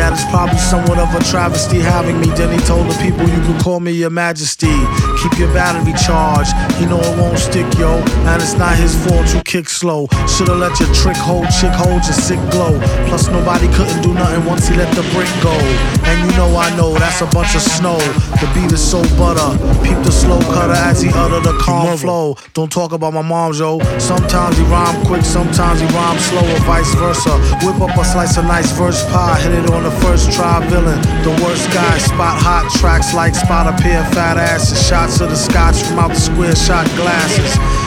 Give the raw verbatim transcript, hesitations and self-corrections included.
that it's probably somewhat of a travesty having me. Then he told the people, you can call me your majesty. Keep your battery charged, he know it won't stick, yo. And it's not his fault you kick slow. Should've let your trick hold, chick hold your sick glow. Plus nobody couldn't do nothing once he let the brick go. And you know I know that's a bunch of snow. The beat is so butter. Peep the slow cutter as he utter the calm flow. Don't talk about my mom, yo. Sometimes he rhyme quick, sometimes he rhyme slow, or vice versa. Whip up a slice of nice verse pie, hit it on the first try. Villain, the worst guy. Spot hot tracks like spot a pair of fat asses. Shots of the scotch from out the square shot glasses.